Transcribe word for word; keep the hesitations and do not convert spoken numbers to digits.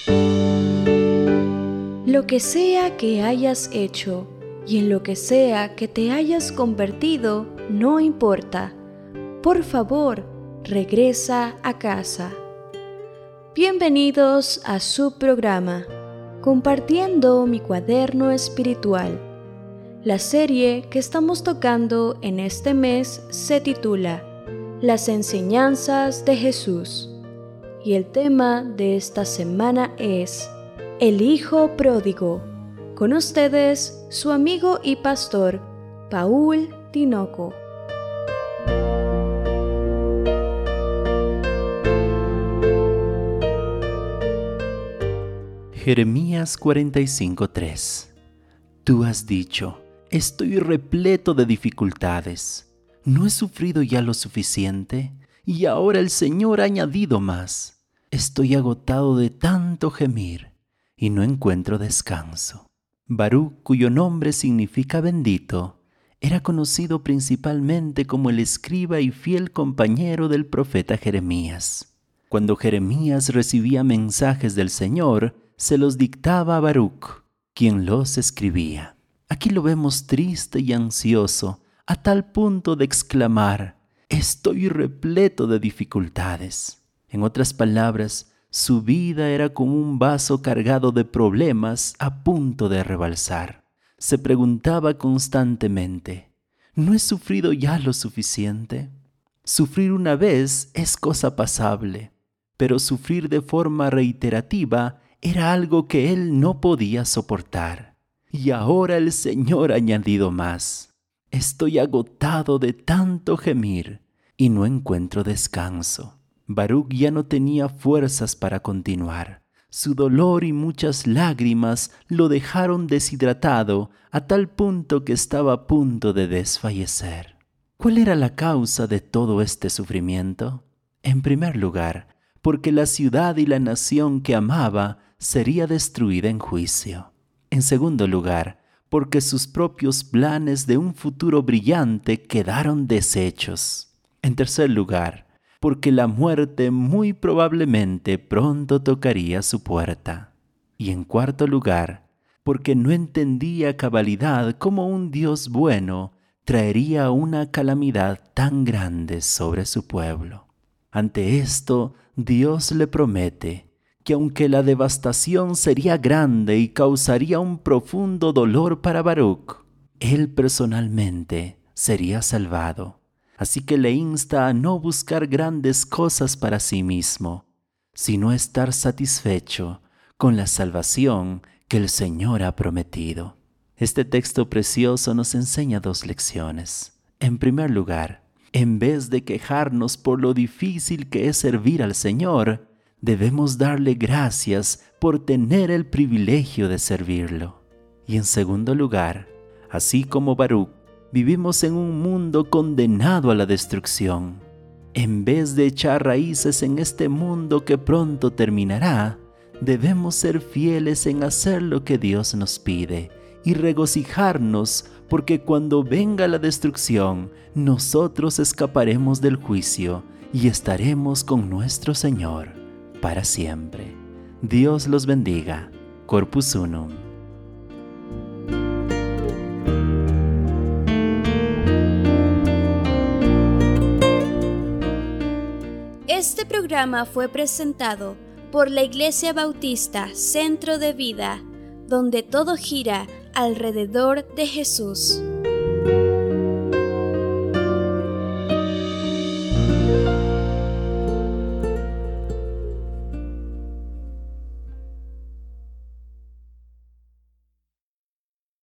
Lo que sea que hayas hecho y en lo que sea que te hayas convertido, no importa. Por favor, regresa a casa. Bienvenidos a su programa, Compartiendo mi cuaderno espiritual. La serie que estamos tocando en este mes se titula Las enseñanzas de Jesús. Y el tema de esta semana es El Hijo Pródigo. Con ustedes, su amigo y pastor, Paul Tinoco. Jeremías cuarenta y cinco, tres. Tú has dicho, estoy repleto de dificultades. ¿No he sufrido ya lo suficiente? Y ahora el Señor ha añadido más. Estoy agotado de tanto gemir y no encuentro descanso. Baruc, cuyo nombre significa bendito, era conocido principalmente como el escriba y fiel compañero del profeta Jeremías. Cuando Jeremías recibía mensajes del Señor, se los dictaba a Baruc, quien los escribía. Aquí lo vemos triste y ansioso, a tal punto de exclamar, «Estoy repleto de dificultades». En otras palabras, su vida era como un vaso cargado de problemas a punto de rebalsar. Se preguntaba constantemente, ¿no he sufrido ya lo suficiente? Sufrir una vez es cosa pasable, pero sufrir de forma reiterativa era algo que él no podía soportar. Y ahora el Señor ha añadido más. Estoy agotado de tanto gemir y no encuentro descanso. Baruc ya no tenía fuerzas para continuar. Su dolor y muchas lágrimas lo dejaron deshidratado a tal punto que estaba a punto de desfallecer. ¿Cuál era la causa de todo este sufrimiento? En primer lugar, porque la ciudad y la nación que amaba sería destruida en juicio. En segundo lugar, porque sus propios planes de un futuro brillante quedaron deshechos. En tercer lugar, porque la muerte muy probablemente pronto tocaría su puerta. Y en cuarto lugar, porque no entendía a cabalidad cómo un Dios bueno traería una calamidad tan grande sobre su pueblo. Ante esto, Dios le promete que aunque la devastación sería grande y causaría un profundo dolor para Baruc, él personalmente sería salvado. Así que le insta a no buscar grandes cosas para sí mismo, sino estar satisfecho con la salvación que el Señor ha prometido. Este texto precioso nos enseña dos lecciones. En primer lugar, en vez de quejarnos por lo difícil que es servir al Señor, debemos darle gracias por tener el privilegio de servirlo. Y en segundo lugar, así como Baruc, vivimos en un mundo condenado a la destrucción. En vez de echar raíces en este mundo que pronto terminará, debemos ser fieles en hacer lo que Dios nos pide y regocijarnos porque cuando venga la destrucción, nosotros escaparemos del juicio y estaremos con nuestro Señor para siempre. Dios los bendiga. Corpus Unum. Este programa fue presentado por la Iglesia Bautista Centro de Vida, donde todo gira alrededor de Jesús.